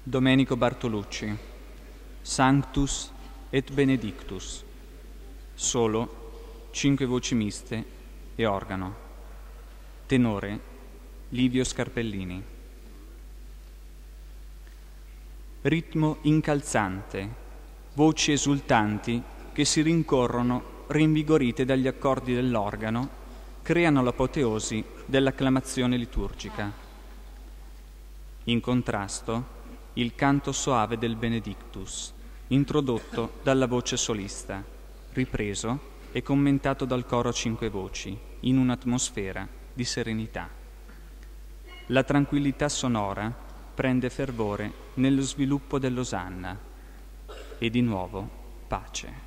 Domenico Bartolucci, Sanctus et Benedictus, solo, 5 voci miste e organo. Tenore, Livio Scarpellini. Ritmo incalzante, voci esultanti che si rincorrono rinvigorite dagli accordi dell'organo, creano l'apoteosi dell'acclamazione liturgica. In contrasto, il canto soave del Benedictus, introdotto dalla voce solista, ripreso e commentato dal coro a 5 voci, in un'atmosfera di serenità. La tranquillità sonora prende fervore nello sviluppo dell'Osanna e di nuovo pace.